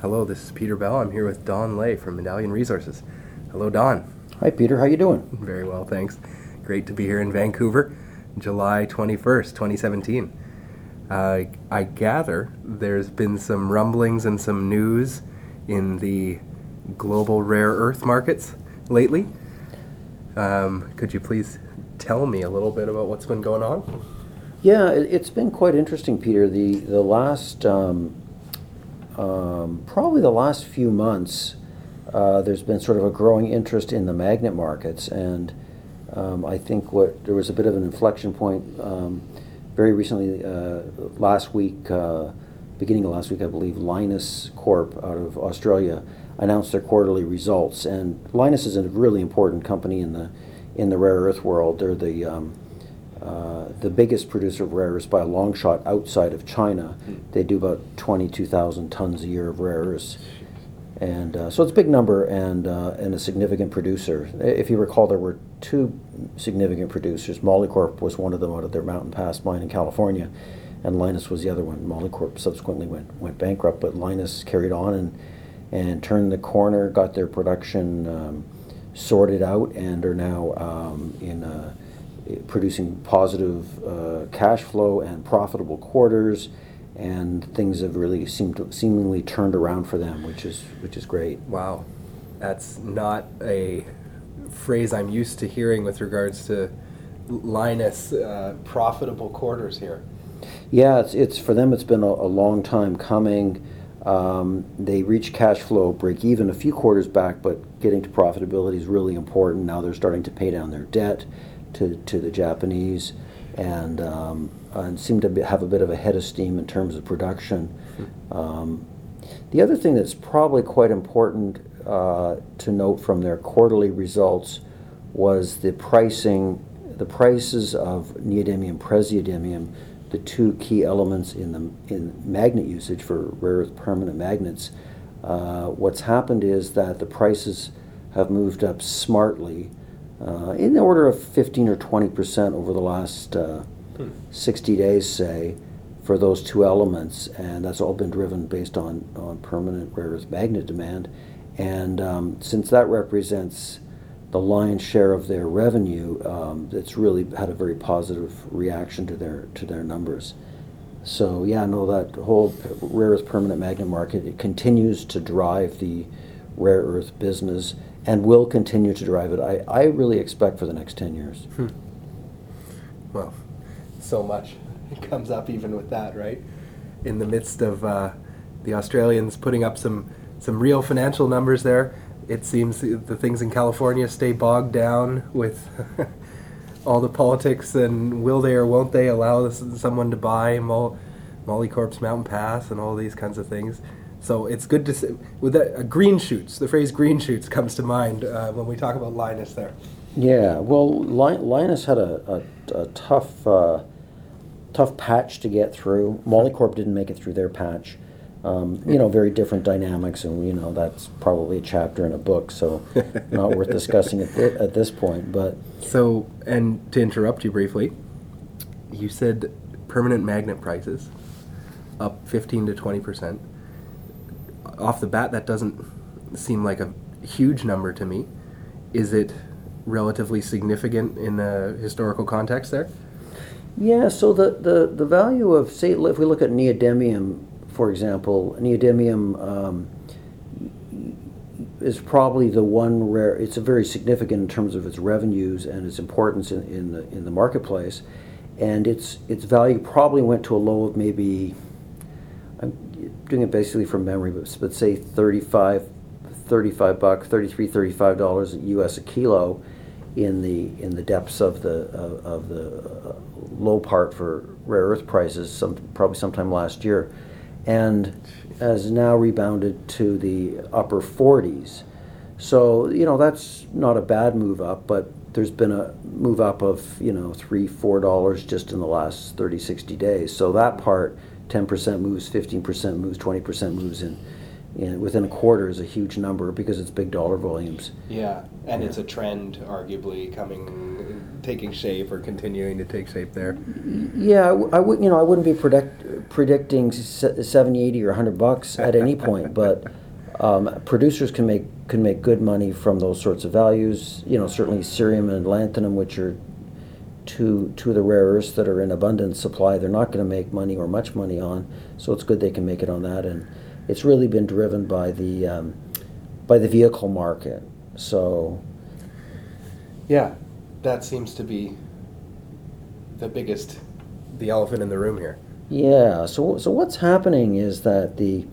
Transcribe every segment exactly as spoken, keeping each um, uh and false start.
Hello, this is Peter Bell. I'm here with Don Lay from Medallion Resources. Hello, Don. Hi, Peter. How you doing? Very well, thanks. Great to be here in Vancouver, July twenty-first, twenty seventeen. Uh, I gather there's been some rumblings and some news in the global rare earth markets lately. Um, could you please tell me a little bit about what's been going on? Yeah, it, it's been quite interesting, Peter. The the last um, um, probably the last few months, uh, there's been sort of a growing interest in the magnet markets, and um, I think what there was a bit of an inflection point um, very recently. Uh, last week, uh, beginning of last week, I believe, Lynas Corp out of Australia announced their quarterly results, and Lynas is a really important company in the in the rare earth world. They're the um, uh, the biggest producer of rare earths by a long shot outside of China. Mm. They do about twenty-two thousand tons a year of rare earths, and uh, so it's a big number and uh, and a significant producer. If you recall, there were two significant producers. Molycorp was one of them out of their Mountain Pass mine in California, and Lynas was the other one. Molycorp subsequently went went bankrupt, but Lynas carried on and and turned the corner, got their production um, sorted out, and are now um, in uh, producing positive uh, cash flow and profitable quarters, and things have really seemed to, seemingly turned around for them, which is which is great. Wow, that's not a phrase I'm used to hearing with regards to Lynas uh, profitable quarters here. Yeah, it's it's for them. It's been a, a long time coming. Um, they reached cash flow break even a few quarters back, but getting to profitability is really important. Now they're starting to pay down their debt to, to the Japanese, and um, and seem to be, have a bit of a head of steam in terms of production. Hmm. Um, the other thing that's probably quite important uh, to note from their quarterly results was the pricing, the prices of neodymium and praseodymium, the two key elements in the in magnet usage for rare earth permanent magnets. Uh, what's happened is that the prices have moved up smartly, uh, in the order of fifteen or twenty percent over the last uh, hmm. sixty days, say, for those two elements, and that's all been driven based on, on permanent rare earth magnet demand. And um, since that represents the lion's share of their revenue, um, it's really had a very positive reaction to their to their numbers. So yeah, no, that whole rare earth permanent magnet market, it continues to drive the rare earth business and will continue to drive it. I, I really expect for the next ten years. Hmm. Well, so much comes up even with that, right? In the midst of uh, the Australians putting up some some real financial numbers there, it seems the things in California stay bogged down with all the politics and will they or won't they allow this, someone to buy Mo- Molycorp's Mountain Pass and all these kinds of things. So it's good to see, with that, uh, green shoots, the phrase green shoots comes to mind uh, when we talk about Lynas there. Yeah, well, Ly- Lynas had a, a, a tough, uh, tough patch to get through. Molycorp didn't make it through their patch. Um, you know, very different dynamics, and you know that's probably a chapter in a book, so not worth discussing at, th- at this point. But so, and to interrupt you briefly, you said permanent magnet prices up fifteen to twenty percent. Off the bat, that doesn't seem like a huge number to me. Is it relatively significant in the historical context there? Yeah. So the the, the value of, say, if we look at neodymium, for example, neodymium um, is probably the one rare. It's a very significant in terms of its revenues and its importance in, in the in the marketplace, and its its value probably went to a low of maybe, I'm doing it basically from memory, but let's say thirty-five, thirty-five bucks, thirty-three, thirty-five dollars U S a kilo, in the in the depths of the of, of the uh, low part for rare earth prices, some probably sometime last year, and has now rebounded to the upper forties. So, you know, that's not a bad move up, but there's been a move up of, you know, three, four dollars just in the last thirty, sixty days. So that part, ten percent moves, fifteen percent moves, twenty percent moves in, in within a quarter is a huge number because it's big dollar volumes. Yeah, and yeah. It's a trend, arguably, coming taking shape or continuing to take shape there. Yeah, I, w- I would, you know, I wouldn't be predict, predicting se- seventy, eighty, or a hundred bucks at any point, but um, producers can make can make good money from those sorts of values. You know, certainly cerium and lanthanum, which are two two of the rare earths that are in abundant supply, they're not going to make money or much money on. So it's good they can make it on that, and it's really been driven by the um, by the vehicle market. So, yeah, that seems to be the biggest, the elephant in the room here. yeah. So so what's happening is that the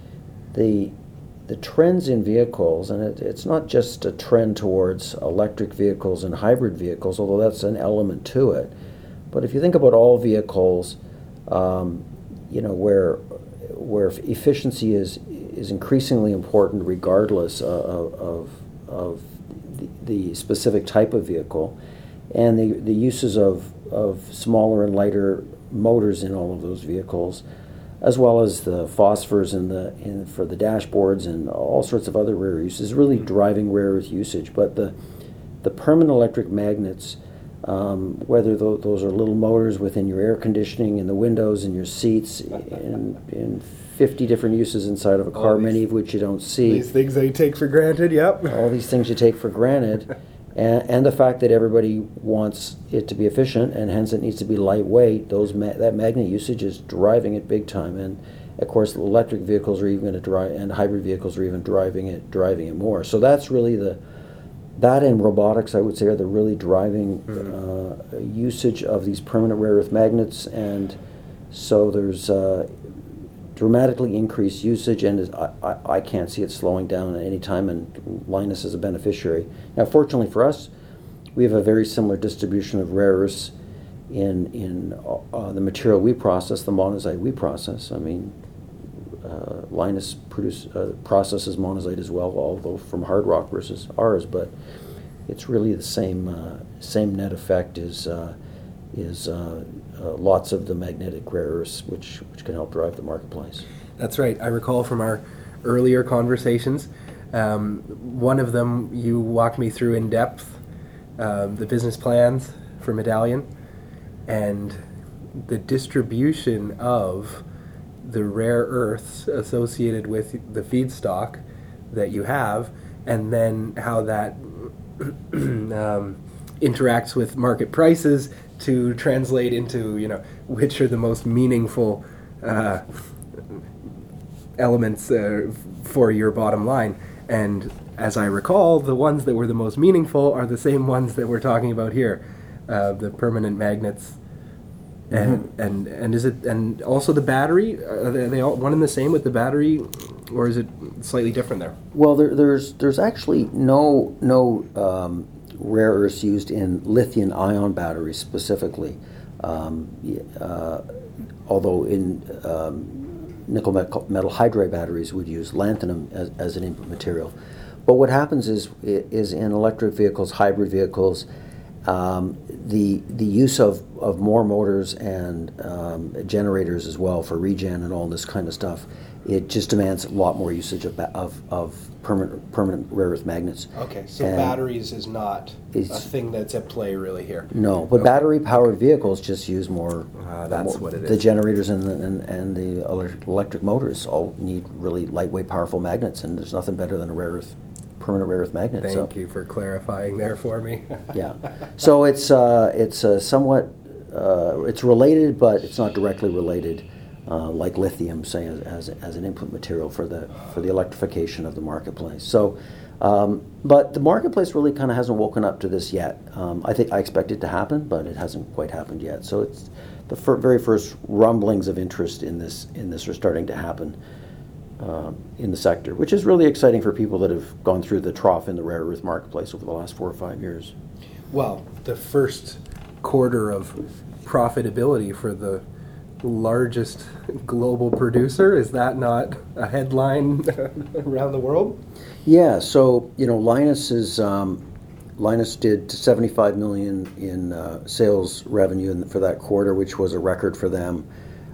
the the trends in vehicles, and it, it's not just a trend towards electric vehicles and hybrid vehicles, although that's an element to it. But if you think about all vehicles, um, you know, where where efficiency is is increasingly important, regardless of of, of the, the specific type of vehicle, and the the uses of of smaller and lighter motors in all of those vehicles, as well as the phosphors in the in for the dashboards and all sorts of other rare uses, really driving rare earth usage. But the the permanent electric magnets, um, whether th- those are little motors within your air conditioning, in the windows, in your seats, in, in fifty different uses inside of a car, many of which you don't see. These things that you take for granted, yep. All these things you take for granted. And, and the fact that everybody wants it to be efficient, and hence it needs to be lightweight, those ma- that magnet usage is driving it big time. And of course, electric vehicles are even going to drive, and hybrid vehicles are even driving it, driving it more. So that's really the, that and robotics, I would say, are the really driving mm-hmm. uh, usage of these permanent rare earth magnets. And so there's uh, dramatically increased usage, and I, I, I can't see it slowing down at any time, and Lynas is a beneficiary. Now, fortunately for us, we have a very similar distribution of rare earths in, in uh, the material we process, the monazite we process. I mean, uh, Lynas produce, uh, processes monazite as well, although from hard rock versus ours, but it's really the same uh, same net effect is, uh, is uh, Uh, lots of the magnetic rare earths, which which can help drive the marketplace. That's right. I recall from our earlier conversations, um, one of them you walked me through in depth, um, the business plans for Medallion, and the distribution of the rare earths associated with the feedstock that you have, and then how that um, interacts with market prices to translate into, you know, which are the most meaningful uh, elements uh, for your bottom line. And as I recall, the ones that were the most meaningful are the same ones that we're talking about here, uh, the permanent magnets. And, mm-hmm. and and is it and also the battery? Are they, are they all one and the same with the battery, or is it slightly different there? Well, there, there's there's actually no no. Um, rare earths used in lithium-ion batteries specifically, um, uh, although in um, nickel metal hydride batteries would use lanthanum as, as an input material. But what happens is is in electric vehicles, hybrid vehicles, um, the the use of, of more motors and um, generators as well for regen and all this kind of stuff, it just demands a lot more usage of of, of permanent permanent rare earth magnets. Okay, so and batteries is not a thing that's at play really here. No, but okay. Battery powered vehicles just use more. Uh, that's more, what it is. The generators and the, and, and the electric motors all need really lightweight, powerful magnets, and there's nothing better than a rare earth permanent rare earth magnet. Thank so. you for clarifying there for me. Yeah, so it's uh, it's uh, somewhat uh, it's related, but it's not directly related. Uh, like lithium, say, as, as as an input material for the for the electrification of the marketplace. So, um, but the marketplace really kind of hasn't woken up to this yet. Um, I think I expect it to happen, but it hasn't quite happened yet. So it's the fir- very first rumblings of interest in this in this are starting to happen uh, in the sector, which is really exciting for people that have gone through the trough in the rare earth marketplace over the last four or five years. Well, the first quarter of profitability for the largest global producer, is that not a headline around the world? Yeah, so you know, Lynas is um, Lynas did seventy-five million in uh, sales revenue in, for that quarter, which was a record for them.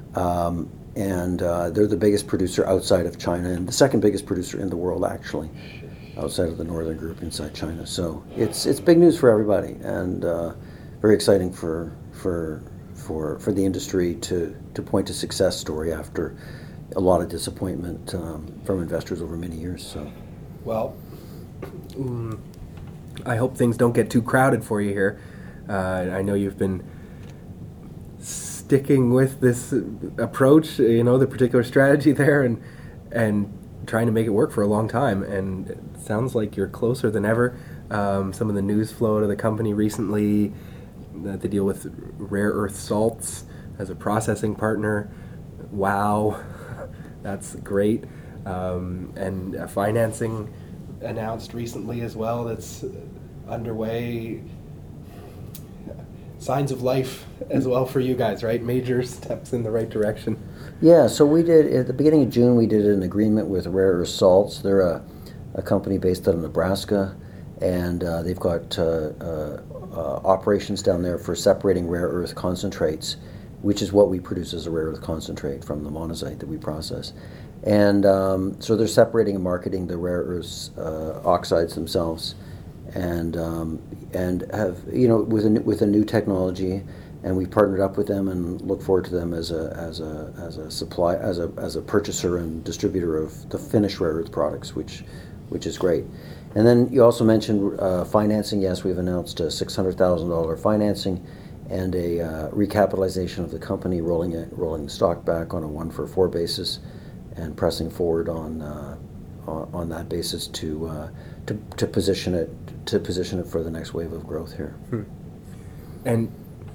Um, and uh, they're the biggest producer outside of China, and the second biggest producer in the world, actually, outside of the Northern Group inside China. So it's it's big news for everybody, and uh, very exciting for for for for the industry to to point to success story after a lot of disappointment um, from investors over many years. So, well, mm, I hope things don't get too crowded for you here. Uh, I know you've been sticking with this approach, you know, the particular strategy there, and and trying to make it work for a long time. And it sounds like you're closer than ever. Um, some of the news flow to the company recently, uh, the deal with rare earth salts as a processing partner. Wow, that's great. Um, and uh, financing announced recently as well that's underway. Signs of life as well for you guys, right? Major steps in the right direction. Yeah, so we did, at the beginning of June, we did an agreement with Rare Earth Salts. They're a, a company based out of Nebraska, and uh, they've got uh, uh, uh, operations down there for separating rare earth concentrates, which is what we produce as a rare earth concentrate from the monazite that we process. And um, so they're separating and marketing the rare earth uh, oxides themselves, and um, and have, you know, with a, with a new technology. And we partnered up with them and look forward to them as a as a as a supply as a as a purchaser and distributor of the finished rare earth products, which which is great. And then you also mentioned uh, financing. Yes, we've announced a six hundred thousand dollar financing and a uh, recapitalization of the company, rolling it rolling the stock back on a one for four basis, and pressing forward on uh, on, on that basis to uh, to to position it to position it for the next wave of growth here. Hmm. And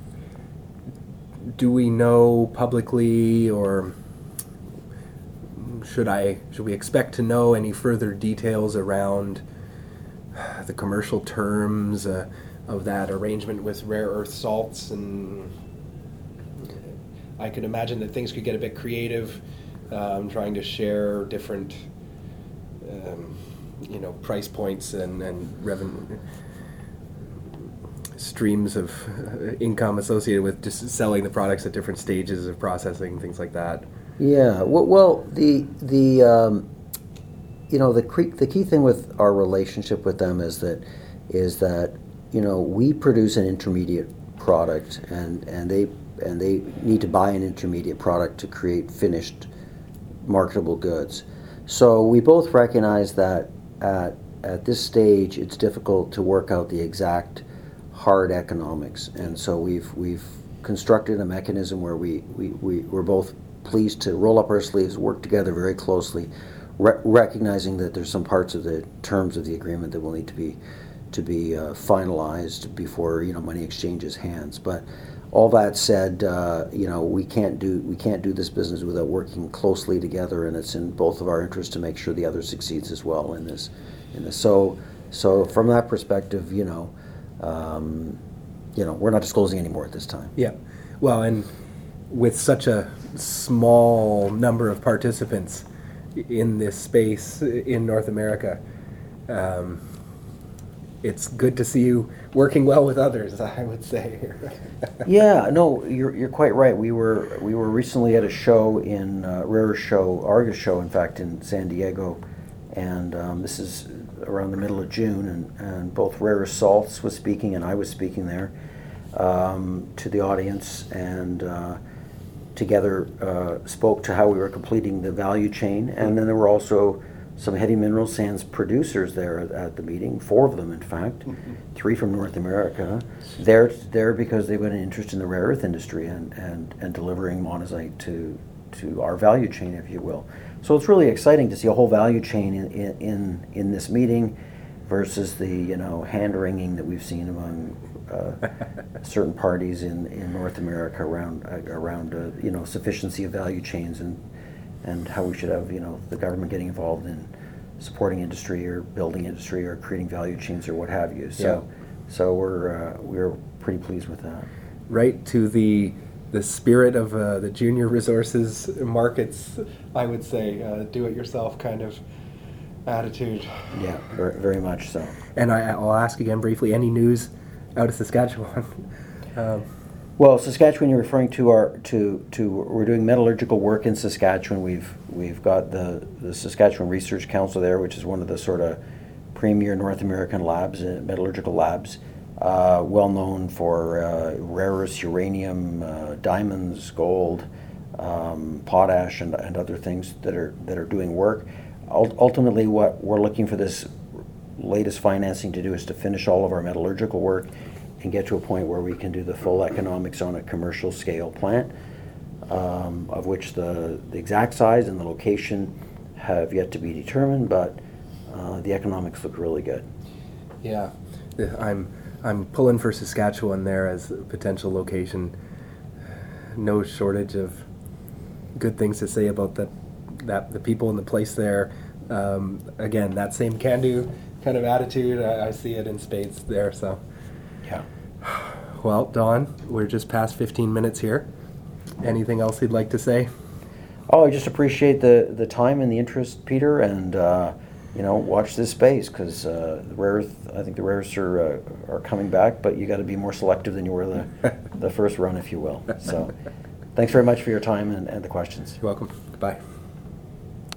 do we know publicly, or should I should we expect to know any further details around the commercial terms uh, of that arrangement with rare earth salts? And I could imagine that things could get a bit creative, um, trying to share different, um, you know, price points and and revenue streams of income associated with just selling the products at different stages of processing, things like that. Yeah, well, well the the um, you know the cre- the key thing with our relationship with them is that is that you know we produce an intermediate product, and and they and they need to buy an intermediate product to create finished marketable goods. So we both recognize that at at this stage it's difficult to work out the exact hard economics, and so we've we've constructed a mechanism where we, we, we we're both pleased to roll up our sleeves, work together very closely, re- recognizing that there's some parts of the terms of the agreement that will need to be to be uh, finalized before, you know, money exchanges hands. But all that said, uh, you know, we can't do we can't do this business without working closely together, and it's in both of our interests to make sure the other succeeds as well in this in this. So so from that perspective, you know. Um, you know, we're not disclosing anymore at this time. Yeah. Well, and with such a small number of participants in this space in North America, um, it's good to see you working well with others, I would say. Yeah, no, you're you're quite right. We were we were recently at a show in uh, Rare Show, Argus show, in fact, in San Diego, and um, this is around the middle of June, and, and both Rare Earth Salts was speaking and I was speaking there um, to the audience, and uh, together uh, spoke to how we were completing the value chain. And then there were also some heavy mineral sands producers there at, at the meeting, four of them in fact, mm-hmm. three from North America. They're there because they've got an interest in the rare earth industry and, and, and delivering monazite to, to our value chain, if you will. So it's really exciting to see a whole value chain in, in, in this meeting versus the, you know, hand-wringing that we've seen among uh, certain parties in, in North America around uh, around uh, you know, sufficiency of value chains, and and how we should have, you know, the government getting involved in supporting industry or building industry or creating value chains or what have you. So yeah. so we're uh, we're pretty pleased with that. Right to the the spirit of uh, the junior resources markets, I would say, uh, do-it-yourself kind of attitude. Yeah, very, very much so. And I, I'll ask again briefly, any news out of Saskatchewan? um, well, Saskatchewan, you're referring to our to to we're doing metallurgical work in Saskatchewan. We've we've got the the Saskatchewan Research Council there, which is one of the sort of premier North American labs, uh, metallurgical labs. uh, well known for uh, rare earths, uranium, uh, diamonds, gold, um, potash, and, and other things that are that are doing work. Ult- ultimately, what we're looking for this latest financing to do is to finish all of our metallurgical work and get to a point where we can do the full economics on a commercial scale plant, um, of which the, the exact size and the location have yet to be determined, but uh, the economics look really good. Yeah, I'm I'm pulling for Saskatchewan there as a potential location. No shortage of good things to say about the that the people in the place there. Um, again, that same can-do kind of attitude, I, I see it in spades there. So, Yeah. well, Don, we're just past fifteen minutes here. Anything else you'd like to say? Oh, I just appreciate the, the time and the interest, Peter, and uh, you know, watch this space, because uh, the rare earth, I think the rare earths are uh, are coming back, but you got to be more selective than you were the the first run, if you will. So, thanks very much for your time and, and the questions. You're welcome. Goodbye.